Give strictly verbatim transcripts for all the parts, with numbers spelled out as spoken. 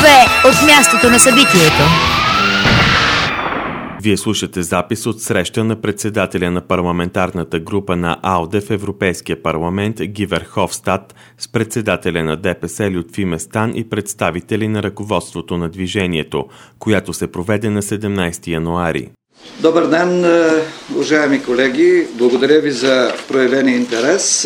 Часове от мястото на събитието. Вие слушате запис от среща на председателя на парламентарната група на АЛДЕ в Европейския парламент Ги Верховстат с председателя на ДПС Лютви Местан и представители на ръководството на движението, която се проведе на седемнайсети януари. Добър ден, уважаеми колеги! Благодаря ви за проявения интерес.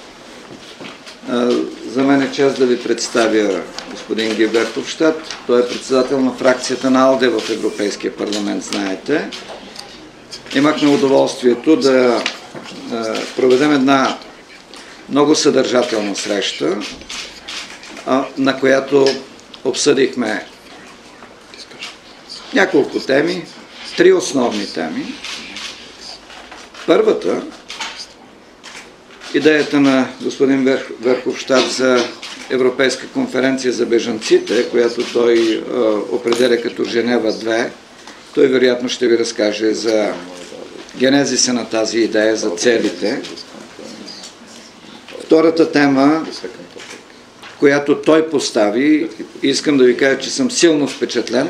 За мен е чест да ви представя господин Ги Верховстат. Той е председател на фракцията на АЛДЕ в Европейския парламент, знаете. Имахме удоволствието да проведем една много съдържателна среща, на която обсъдихме няколко теми, три основни теми. Първата, идеята на господин Верховстат за Европейска конференция за бежанците, която той е, определя като Женева две. Той вероятно ще ви разкаже за генезиса на тази идея, за целите. Втората тема, която той постави, искам да ви кажа, че съм силно впечатлен.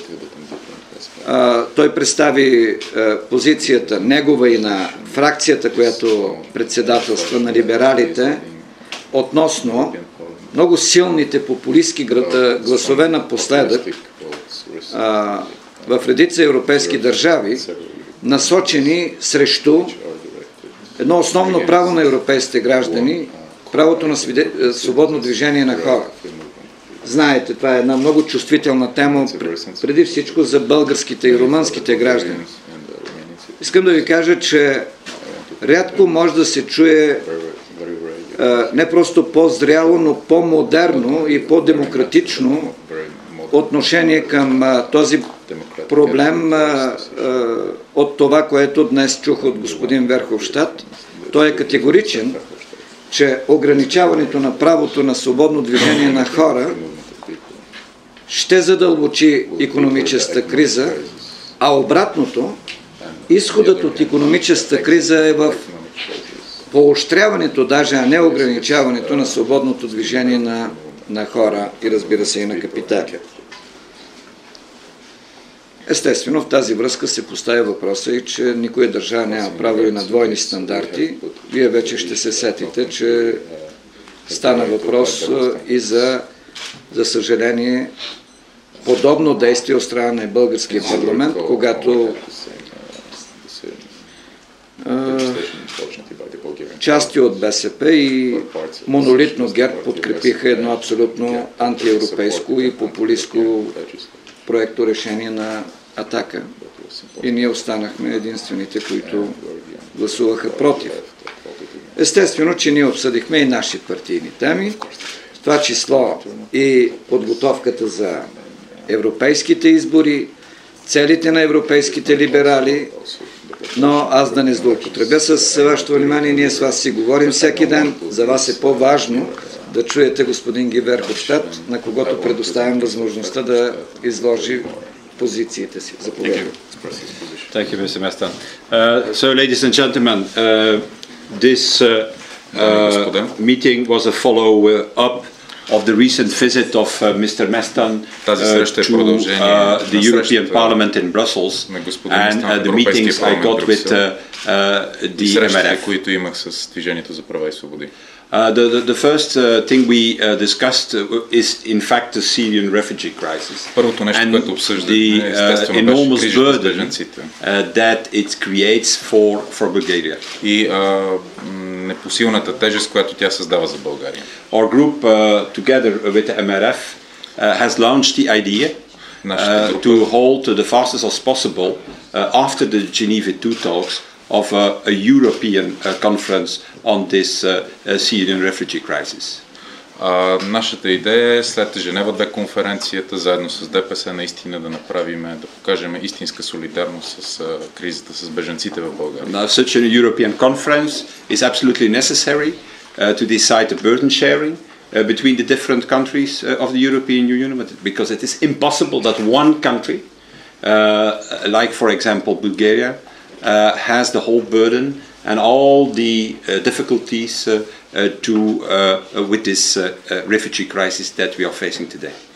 А, той представи а, позицията негова и на фракцията, която председателства на либералите, относно много силните популистки гласове напоследък а, в редица европейски държави, насочени срещу едно основно право на европейските граждани, правото на свободно движение на хора. Знаете, това е една много чувствителна тема, преди всичко за българските и румънските граждани. Искам да ви кажа, че рядко може да се чуе не просто по-зряло, но по-модерно и по-демократично отношение към този проблем от това, което днес чух от господин Верховстат. Той е категоричен, че ограничаването на правото на свободно движение на хора ще задълбочи икономическата криза, а обратното, изходът от икономическата криза е в поощряването, даже а не ограничаването на свободното движение на, на хора и, разбира се, и на капитали. Естествено, в тази връзка се поставя въпроса и, че никоя държава няма право и на двойни стандарти. Вие вече ще се сетите, че стана въпрос и за, за съжаление, подобно действие от страна на българския парламент, когато части от БСП и монолитно ГЕРБ подкрепиха едно абсолютно антиевропейско и популистко проекто решение на Атака. И ние останахме единствените, които гласуваха против. Естествено, че ние обсъдихме и наши партийни теми, в това число и подготовката за европейските избори, целите на европейските либерали, но аз да не злоупотребя с вашето внимание, ние с вас си говорим всеки ден. За вас е по-важно да чуете господин Ги Верховстат, на когото предоставям възможността да изложи позициите си. Заповядайте. Thank you, Mister Mestan. Uh, so, ladies and gentlemen, uh, this uh, uh, meeting was a follow-up of the recent visit of uh, Mister Mestan uh, to uh, the European Parliament in Brussels and uh, the meetings I got with uh, uh, the M R F. Uh, the, the, the first uh, thing we uh, discussed uh, is in fact the Syrian refugee crisis and the uh, enormous burden uh, that it creates for, for Bulgaria. И uh, непосилната тежест, която тя създава за България. Our group, uh, together with the M R F, uh, has launched the idea uh, to hold the fastest as possible uh, after the Geneva two talks of uh, a European uh, conference on this uh, uh, Syrian refugee crisis. Uh, нашата идея е след Женева две конференцията, заедно с ДПС, наистина да направим, да покажем истинска солидарност с uh, кризата с бежанците в България. Now, such a European conference is absolutely necessary uh, to decide the burden sharing uh, between the different countries uh, of the European Union, because it is impossible that one country, uh, like for example Bulgaria, uh, has the whole burden and all the uh, difficulties uh, uh, to uh, with this uh, uh, refugee crisis that we are facing today.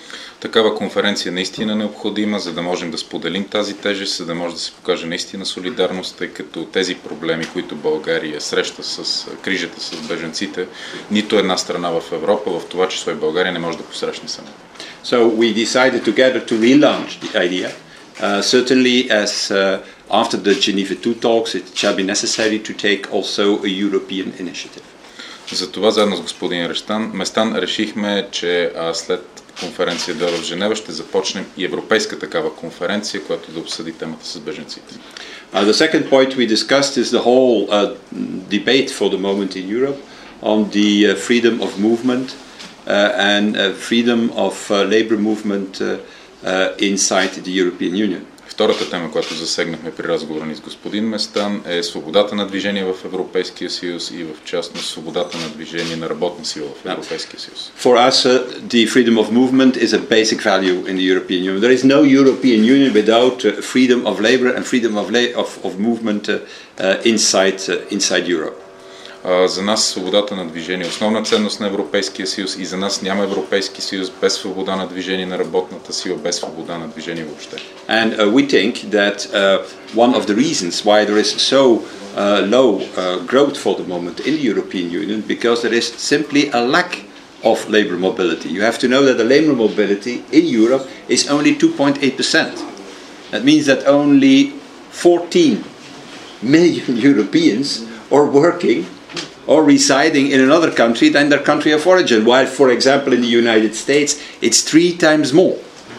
Такава конференция наистина е необходима, за да можем да споделим тази тежест, за да може да се покаже наистина солидарност, тъй като тези проблеми, които България среща с кризата с бежанците, нито една страна в Европа, в това число и България, не може да посрещне сама. So we decided together to relaunch the idea. Uh, certainly as uh, after the Geneva two talks, it shall be necessary to take also a European initiative. Затова заедно с господин Местан, Местан решихме, че а, след конференция две в Женева ще започнем и европейска такава конференция, която да обсъди темата с бежанците. Uh, the second point we discussed is the whole uh, debate for the moment in Europe on the uh, freedom of movement uh, and uh, freedom of uh, labor movement uh, uh, inside the European Union. Втората тема, която засегнахме при разговора ни с господин Местан, е свободата на движение в Европейския съюз и в частност свободата на движение на работна сила в Европейския съюз. For us, uh, the freedom of movement is a basic value in the European Union. There is no European Union without uh, freedom of labor and freedom of, la- of, of movement uh, uh, inside, uh, inside Europe. Uh, за нас свободата на движение е основна ценност на Европейския съюз и за нас няма Европейски съюз без свобода на движение на работната сила, без свобода на движение въобще. And uh, we think that uh, one of the reasons why there is so uh, low uh, growth for the moment in the European Union, because there is simply a lack of labor mobility. You have to know that the labor mobility in Europe is only two point eight percent. That means that only fourteen million Europeans are working or residing in another country than their country of origin, while, for example, in the United States, it's three times more.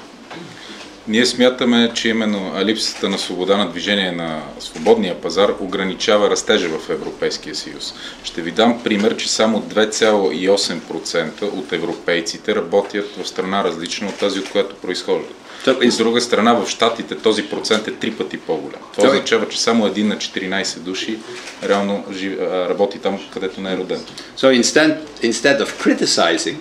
Ние смятаме, че именно липсата на свобода на движение на свободния пазар ограничава растежа в Европейския съюз. Ще ви дам пример, че само две цяло и осем процента от европейците работят в страна различна от тази, от която произхождат. От друга страна, в Щатите този процент е три пъти по-голям. Това означава, че само един на четиринайсет души реално работи там, където не е роден. So instead, instead of criticizing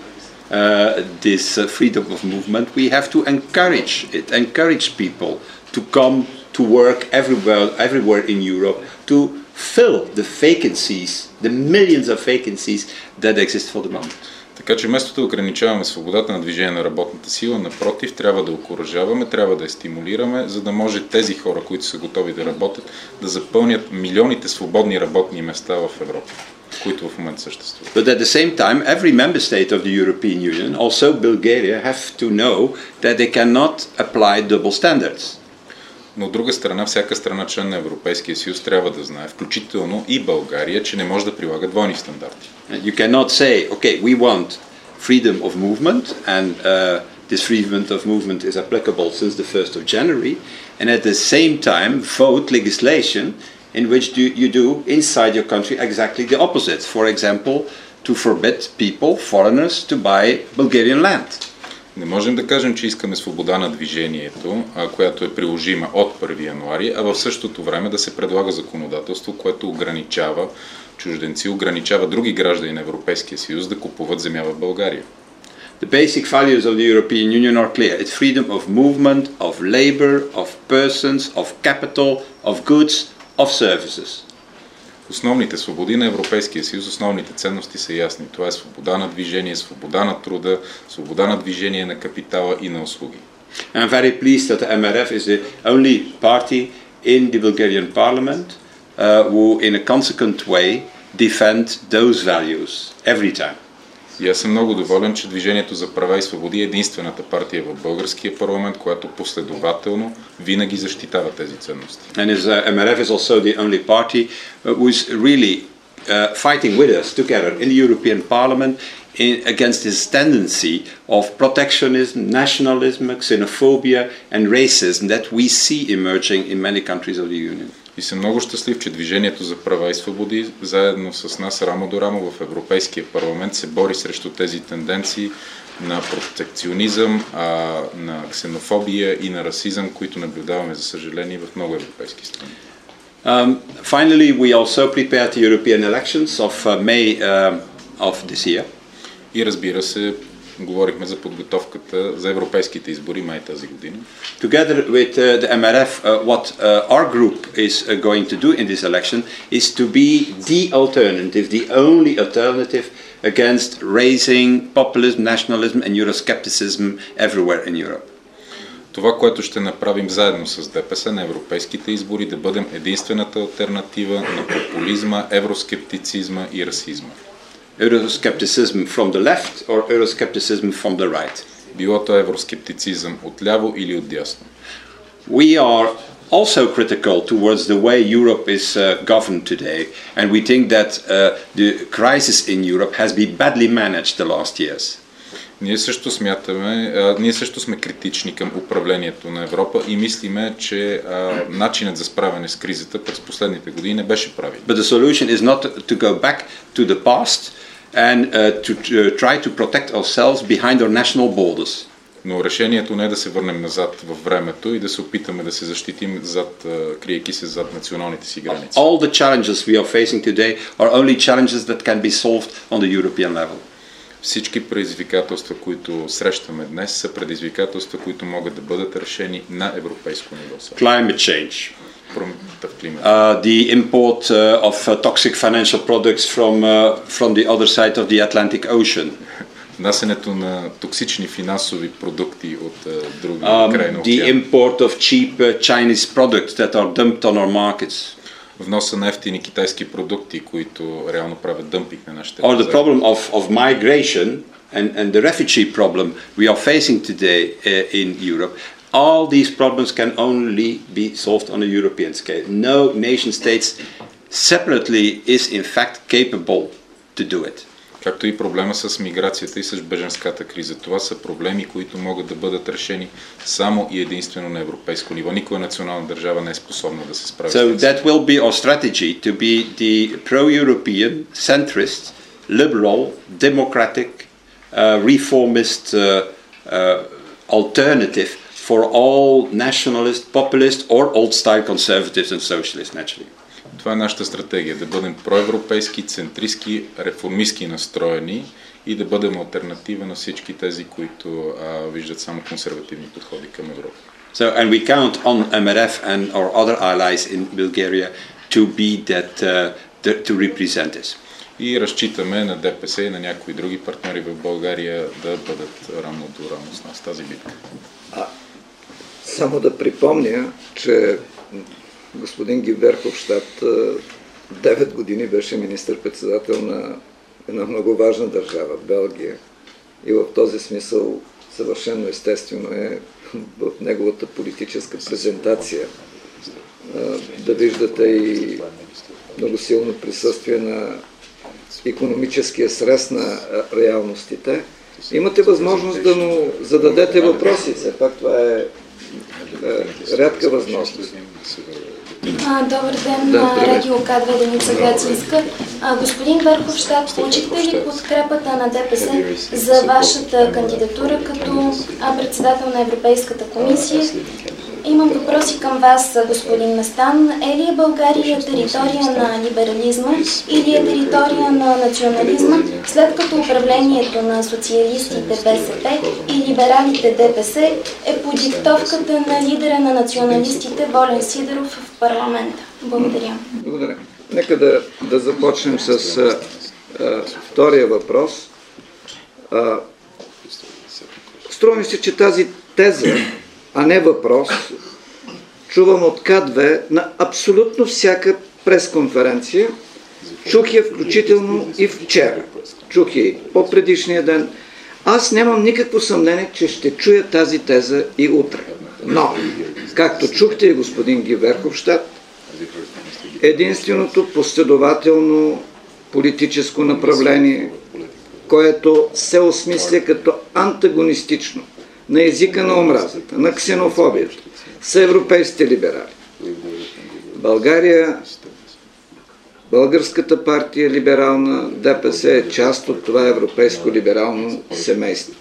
uh, this uh, freedom of movement, we have to encourage it, encourage people to come to work everywhere, everywhere in Europe to fill the vacancies, the millions of vacancies that exist for the moment. Така че вместо да ограничаваме свободата на движение на работната сила, напротив, трябва да окуражаваме, трябва да я стимулираме, за да може тези хора, които са готови да работят, да запълнят милионите свободни работни места в Европа, които в момента съществуват. But at the same time, every member state of the European Union, also Bulgaria, have to know that they cannot apply double standards. Но от друга страна, всяка страна член на Европейския съюз трябва да знае, включително и България, че не може да прилага двойни стандарти. You cannot say, okay, we want freedom of movement, and uh, this freedom of movement is applicable since the first of January, and at the same time vote legislation in which do you do inside your country exactly the opposite. For example, to forbid people, foreigners, to buy Bulgarian land. Не можем да кажем, че искаме свобода на движението, която е приложима от първи януари, а в същото време да се предлага законодателство, което ограничава чужденци, ограничава други граждани на Европейския съюз да купуват земя в България. The basic values of the European Union are clear. It's freedom of movement, of labor, of persons, of capital, of goods, of services. Основните свободи на Европейския съюз, основните ценности са ясни. Това е свобода на движение, свобода на труда, свобода на движение на капитала и на услуги. I'm very pleased that the M R F is the only party in the Bulgarian parliament uh, who in a consequent way defend those values every time. И аз съм много доволен, че Движението за права и свободи е единствената партия в българския парламент, която последователно винаги защитава тези ценности. And is, uh, M R F is also the only party uh, who is really uh, fighting with us together in the European Parliament in, against this tendency of protectionism, nationalism, xenophobia and racism that we see emerging in many countries of the Union. И съм много щастлив, че Движението за права и свободи заедно с нас рамо до рамо в Европейския парламент се бори срещу тези тенденции на протекционизъм, а, на ксенофобия и на расизъм, които наблюдаваме, за съжаление, в много европейски страни. Um, finally, we also prepared the European elections of uh, May uh, of this year. И разбира се, говорихме за подготовката за европейските избори май тази година. Together with uh, the M R F, uh, what uh, our group is uh, going to do in this election is to be the alternative, the only alternative against raising populism, nationalism and Euroscepticism everywhere in Europe. Това, което ще направим заедно с ДПС на европейските избори, да бъдем единствената алтернатива на популизма, евроскептицизма и расизма. Euroscepticism from the left or Euroscepticism from the right. Било то евроскептицизъм отляво или отдясно. We are also critical towards the way Europe is uh, governed today, and we think that uh, the crisis in Europe has been badly managed the last years. Ние също смятаме, а, ние също сме критични към управлението на Европа и мислиме, че а, начинът за справяне с кризата през последните години не беше правилен. But the solution is not to go back to the past and uh, to uh, try to protect ourselves behind our national borders. Но решението не е да се върнем назад във времето и да се опитаме да се защитим зад, криейки се зад националните си граници. All the challenges we are facing today are only challenges that can be solved on the European level. Всички предизвикателства, които срещаме днес, са предизвикателства, които могат да бъдат решени на европейско ниво. Climate change. Промената в климата. Uh, the import uh, of uh, toxic financial products from uh, from the other side of the Atlantic Ocean. Внасянето на токсични финансови продукти от uh, други um, край на океана. The import of cheap uh, Chinese products that are dumped on our markets. Вноса на ефтини китайски продукти, които реално правят дъмпинг на нашите Or the пазари. problem of, of migration and, and the refugee problem we are facing today uh, in Europe. All these problems can only be solved on a European scale. No nation states separately is in fact capable to do it. Както и проблема с миграцията и с бежанската криза. Това са проблеми, които могат да бъдат решени само и единствено на европейско ниво. Никоя национална държава не е способна да се справи с So това. that will be our strategy to be the pro-European, centrist, liberal, democratic, uh, reformist uh, uh, alternative for all nationalist, populist or old-style conservatives and socialists naturally. Това е нашата стратегия, да бъдем проевропейски, центристски, реформистски настроени и да бъдем алтернатива на всички тези, които а, виждат само консервативни подходи към Европа. So, and we count on M R F and our other allies in Bulgaria to be that, uh, the, to represent this. И разчитаме на ДПС и на някои други партньори в България да бъдат равно до равно с нас тази битка. А, само да припомня, че господин Ги Верховщад девет години беше министър-председател на една много важна държава, Белгия. И в този смисъл съвършено естествено е в неговата политическа презентация да виждате и много силно присъствие на икономическия срез на реалностите. Имате възможност да му зададете въпроси. Все пак това е, е рядка възможност. А, добър ден на Радио К две Деница Грацинска. А, господин Верховщад, получихте ли подкрепата на ДПС за вашата кандидатура като а, председател на Европейската комисия? Имам въпроси към вас, господин Местан. Е ли е България територия на либерализма или е територия на национализма, след като управлението на социалистите БСП и либералите ДПС е по диктовката на лидера на националистите Волен Сидеров в парламента? Благодаря. Благодаря. Нека да, да започнем с а, а, втория въпрос. А, струва ми се, че тази теза, а не въпрос, чувам от К две на абсолютно всяка пресконференция. Чух я включително и вчера. Чух я и по-предишния ден. Аз нямам никакво съмнение, че ще чуя тази теза и утре. Но, както чухте и господин Ги Верховщад, единственото последователно политическо направление, което се осмисля като антагонистично на езика на омразата, на ксенофобията, са европейските либерали. България, Българската партия либерална, ДПС е част от това европейско либерално семейство.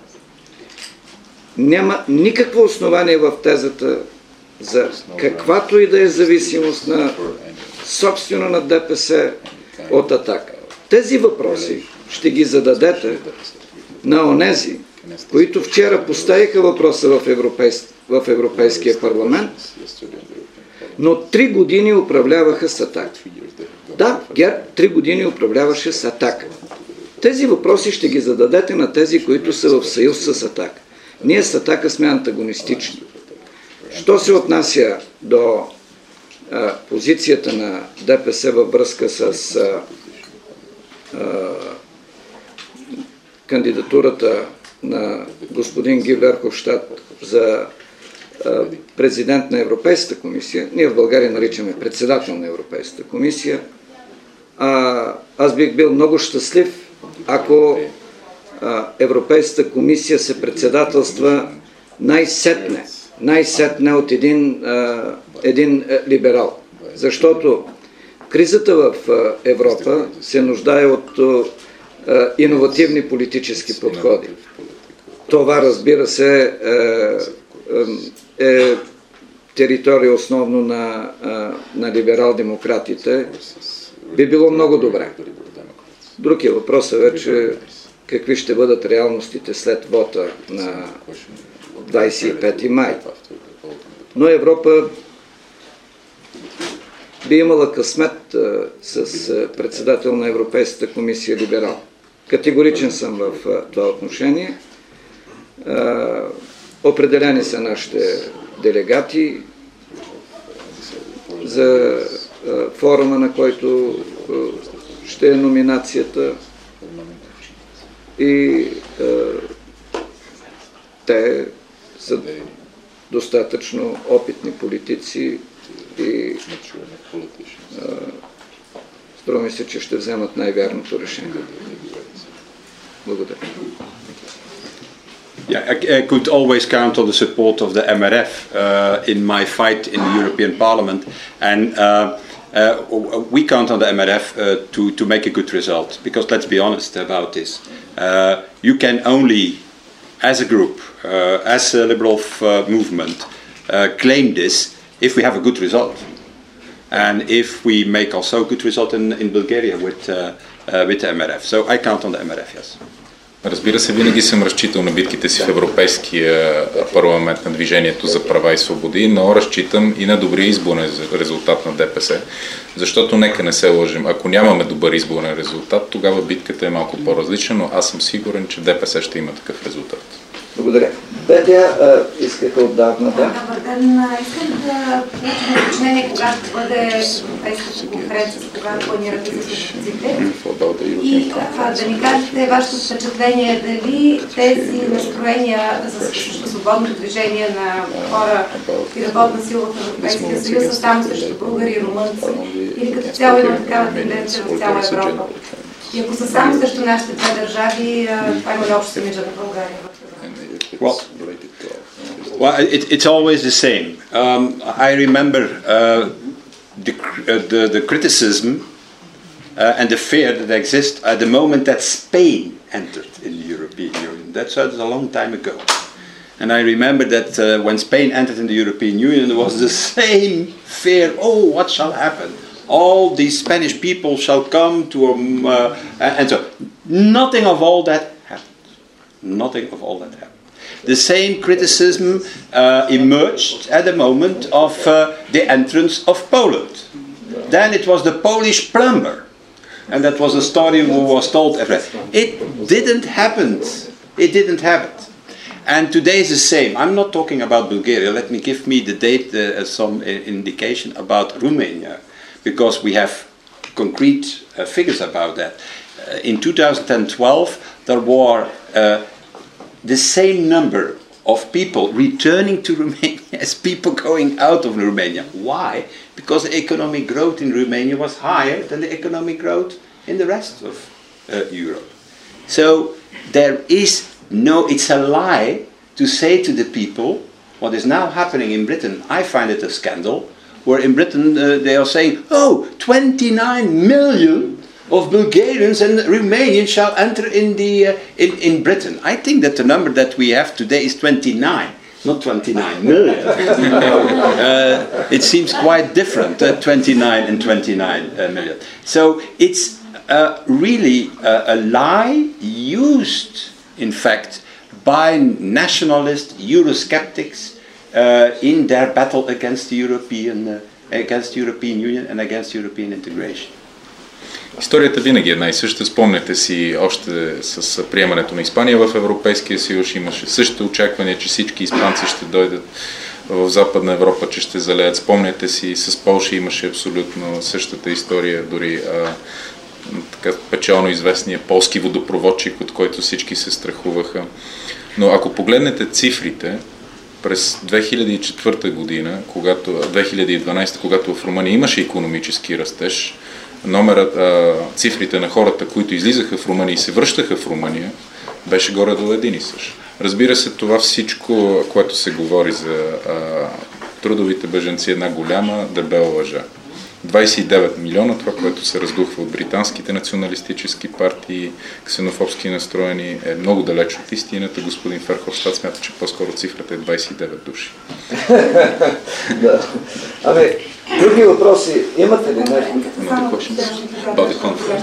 Няма никакво основание в тезата за каквато и да е зависимост на собствено на ДПС от Атака. Тези въпроси ще ги зададете на онези, които вчера поставиха въпроса в, Европейс... в Европейския парламент, но три години управляваха с Атака. Да, ГЕРБ три години управляваше с Атака. Тези въпроси ще ги зададете на тези, които са в съюз с Атака. Ние с Атака сме антагонистични. Що се отнася до а, позицията на ДПС във връзка с а, а, кандидатурата на господин Ги Верховщад за а, президент на Европейската комисия, ние в България наричаме председател на Европейската комисия, а, аз бих бил много щастлив, ако а, Европейската комисия се председателства най-сетне, най-сетне от един, а, един а, либерал. Защото кризата в а, Европа се нуждае от а, иновативни политически подходи. Това, разбира се, е, е територия основно на, на либерал-демократите. Би било много добре. Друг е въпросът вече какви ще бъдат реалностите след вота на двадесет и пети май. Но Европа би имала късмет а, с а, председател на Европейската комисия либерал. Категоричен съм в а, това отношение. А, определени са нашите делегати за а, форума, на който а, ще е номинацията, и а, те са достатъчно опитни политици и а, струва ми се, че ще вземат най-вярното решение. Благодаря. Yeah, I, I could always count on the support of the M R F uh, in my fight in the European Parliament, and uh, uh, we count on the M R F uh, to, to make a good result, because let's be honest about this. Uh, you can only, as a group, uh, as a liberal f- uh, movement, uh, claim this if we have a good result. And if we make also a good result in, in Bulgaria with, uh, uh, with the M R F. So I count on the M R F, yes. Разбира се, винаги съм разчитал на битките си в Европейския парламент на Движението за права и свободи, но разчитам и на добрия изборен резултат на ДПС, защото нека не се лъжим. Ако нямаме добър изборен резултат, тогава битката е малко по-различна, но аз съм сигурен, че ДПС ще има такъв резултат. Благодаря. Бедя, искаха отдавна, да? Добър ден. Искам да получим уточнение кога ще бъде Европейската конференция, за кога планирате за службите. И а, да ни кажете вашето впечатление, дали тези настроения за свободното движение на хора и работна сила в Европейския съюз са само срещу българи и румънци, или като цяло има такава тенденция в цяла Европа. И ако са само срещу нашите две държави, това има ли общо с имиджа на България? Well, well it, it's always the same. Um, I remember uh, the, uh, the, the criticism uh, and the fear that exists at the moment that Spain entered in the European Union. That's uh, a long time ago. And I remember that uh, when Spain entered in the European Union, there was the same fear, oh, what shall happen? All these Spanish people shall come to, um, uh, and so nothing of all that happened. Nothing of all that happened. The same criticism uh, emerged at the moment of uh, the entrance of Poland. Then it was the Polish plumber, and that was a story who was told everywhere. It didn't happen. It didn't happen. And today is the same. I'm not talking about Bulgaria. Let me give me the date, uh, some uh, indication about Romania, because we have concrete uh, figures about that. Uh, in two thousand twelve, there were uh, the same number of people returning to Romania as people going out of Romania. Why? Because the economic growth in Romania was higher than the economic growth in the rest of uh, Europe. So there is no, it's a lie to say to the people what is now happening in Britain. I find it a scandal, where in Britain uh, they are saying, oh, twenty-nine million of Bulgarians and Romanians shall enter in the uh, in, in Britain. I think that the number that we have today is twenty-nine, not twenty-nine million. uh, it seems quite different, uh, twenty-nine and twenty-nine uh, million. So it's uh, really uh, a lie used, in fact, by nationalist Eurosceptics uh, in their battle against the European uh, against the European Union and against European integration. Историята винаги е една и съща. Спомняте си, още с приемането на Испания в Европейския съюз имаше същото очакване, че всички испанци ще дойдат в Западна Европа, че ще залеят. Спомняте си, с Полша имаше абсолютно същата история, дори а, така печално известния полски водопроводчик, от който всички се страхуваха. Но ако погледнете цифрите, през две хиляди и четвърта година, когато, две хиляди и дванадесета, когато в Румъния имаше икономически растеж, номерът, а, цифрите на хората, които излизаха в Румъния и се връщаха в Румъния, беше горе-долу един и същ. Разбира се, това всичко, което се говори за а, трудовите бежанци, е една голяма дебела лъжа. двадесет и девет милиона, това, което се раздухва от британските националистически партии, ксенофобски настроени, е много далеч от истината. Господин Ферховщад смята, че по-скоро цифрата е двадесет и девет души. Да. Ами, други въпроси имате ли? About the conference,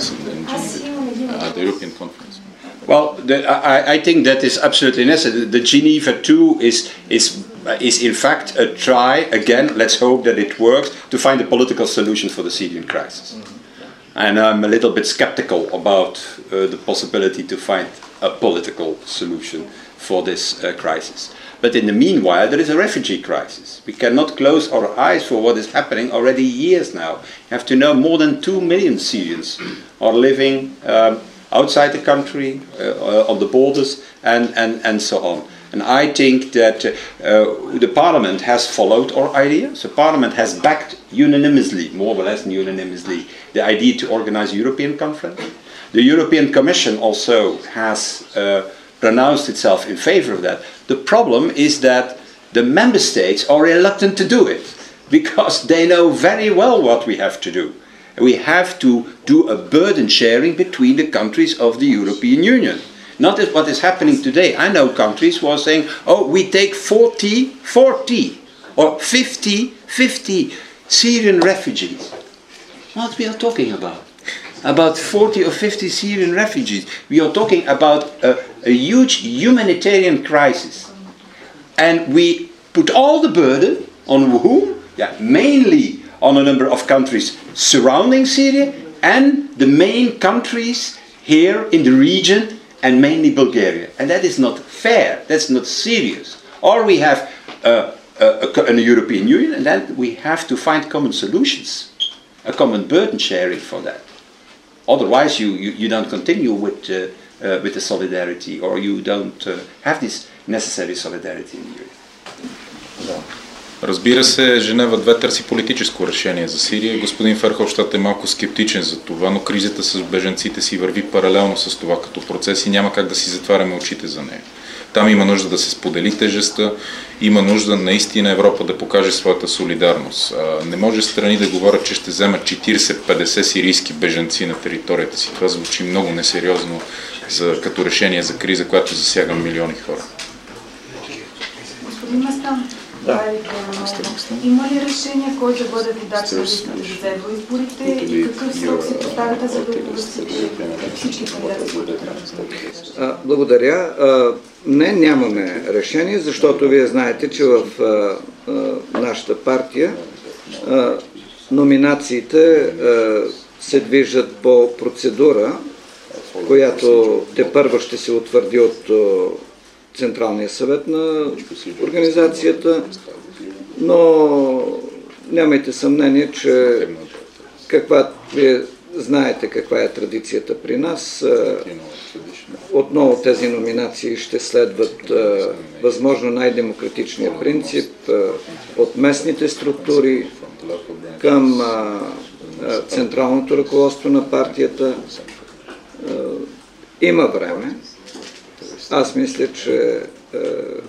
uh, the European conference. Well, the, I, I think that is absolutely necessary. The Geneva two is, is, is in fact a try, again, let's hope that it works, to find a political solution for the Syrian crisis. Mm-hmm. And I'm a little bit skeptical about uh, the possibility to find a political solution for this uh, crisis. But in the meanwhile, there is a refugee crisis. We cannot close our eyes for what is happening already years now. You have to know more than two million Syrians are living um, outside the country, uh, on the borders, and, and, and so on. And I think that uh, the Parliament has followed our idea. So Parliament has backed unanimously, more or less unanimously, the idea to organize a European conference. The European Commission also has uh, pronounced itself in favor of that. The problem is that the member states are reluctant to do it, because they know very well what we have to do. We have to do a burden sharing between the countries of the European Union. Not as what is happening today. I know countries who are saying, oh, we take forty, forty, or fifty, fifty Syrian refugees. What we are talking about? About forty or fifty Syrian refugees. We are talking about a, a huge humanitarian crisis. And we put all the burden on whom? Yeah, mainly on a number of countries surrounding Syria and the main countries here in the region, and mainly Bulgaria. And that is not fair, that's not serious. Or we have uh, a, a, a European Union, and then we have to find common solutions, a common burden sharing for that. Otherwise you, you, you don't continue with, uh, uh, with the solidarity, or you don't uh, have this necessary solidarity in Europe. Yeah. Разбира се, Женева две търси политическо решение за Сирия. Господин Ферховщад е малко скептичен за това, но кризата с бежанците си върви паралелно с това като процес и няма как да си затваряме очите за нея. Там има нужда да се сподели тежестта, има нужда наистина Европа да покаже своята солидарност. Не може страни да говорят, че ще вземат четиридесет-петдесет сирийски бежанци на територията си. Това звучи много несериозно за, като решение за криза, която засяга милиони хора. Господин Местан, да. Има ли решение кой да бъде водач на листата за евроизборите и какъв срок се поставяте за да оповестите всички кандидати? Благодаря. Не, нямаме решение, защото вие знаете, че в нашата партия номинациите се движат по процедура, която тепърва ще се утвърди от Централния съвет на организацията, но нямайте съмнение, че каква, вие знаете каква е традицията при нас. Отново тези номинации ще следват възможно най-демократичния принцип от местните структури към централното ръководство на партията. Има време. Аз мисля, че е,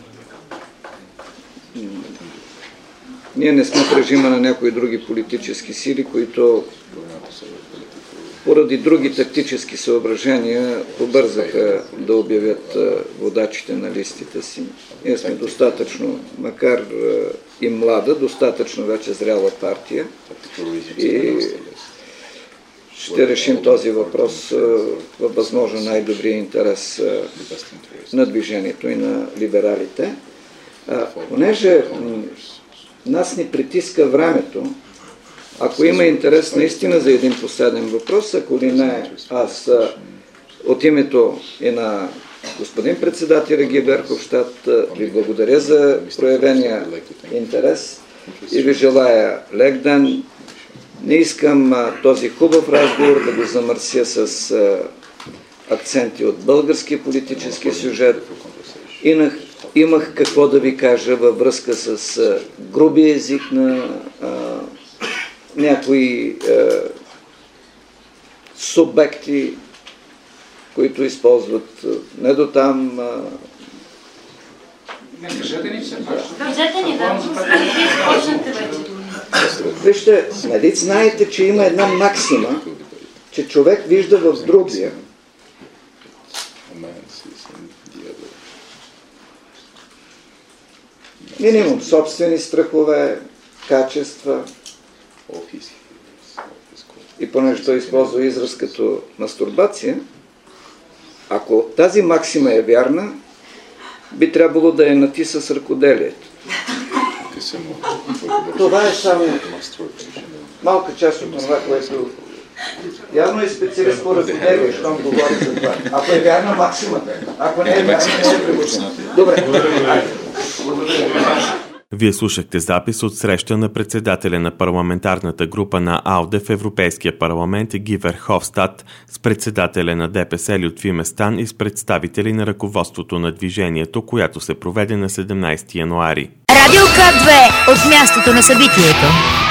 ние не сме в режима на някои други политически сили, които поради други тактически съображения побързаха да обявят е, водачите на листите си. Ние сме достатъчно, макар е, и млада, достатъчно вече зряла партия и ще решим този въпрос във възможно най-добрия интерес на движението и на либералите. Понеже нас ни притиска времето, Ако има интерес наистина за един последен въпрос, ако ли не, аз от името и на господин председателя Ги Верховщад ви благодаря за проявения интерес и ви желая лек ден. Не искам този хубав разговор да го замърся с акценти от българския политически сюжет. Инах, имах какво да ви кажа във връзка с грубия език на а, някои а, субекти, които използват не до там. А... Кажете ни, да, вие използвате вече. Вижте, нали знаете, че има една максима, че човек вижда в другия минимум собствени страхове, качества. И понеже той използва израз като мастурбация, ако тази максима е вярна, би трябвало да е нати с ръкоделието. Това е само малка част от това, което явно е специалист по ръкоделие, щом говори за това. Ако е вярна максимата, ако не е вярна, добре. Вие слушахте запис от среща на председателя на парламентарната група на АЛДЕ в Европейския парламент Ги Верховстат с председателя на ДПС Лютви Местан и с представители на ръководството на движението, която се проведе на седемнайсети януари. Радио К две от мястото на събитието.